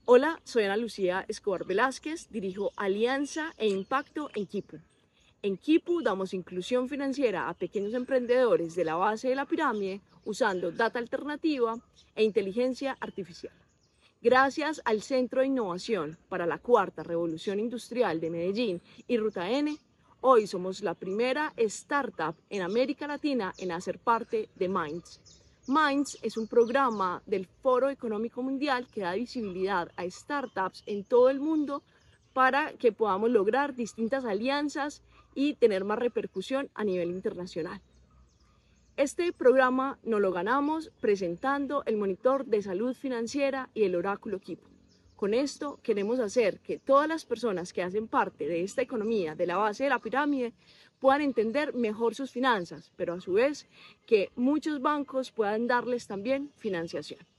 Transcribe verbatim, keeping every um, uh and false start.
Hola, soy Ana Lucía Escobar Velázquez, dirijo Alianza e Impacto en Quipu. En Quipu damos inclusión financiera a pequeños emprendedores de la base de la pirámide usando data alternativa e inteligencia artificial. Gracias al Centro de Innovación para la Cuarta Revolución Industrial de Medellín y Ruta N, hoy somos la primera startup en América Latina en hacer parte de Minds. Minds es un programa del Foro Económico Mundial que da visibilidad a startups en todo el mundo para que podamos lograr distintas alianzas y tener más repercusión a nivel internacional. Este programa nos lo ganamos presentando el monitor de salud financiera y el oráculo Quipu. Con esto queremos hacer que todas las personas que hacen parte de esta economía de la base de la pirámide puedan entender mejor sus finanzas, pero a su vez que muchos bancos puedan darles también financiación.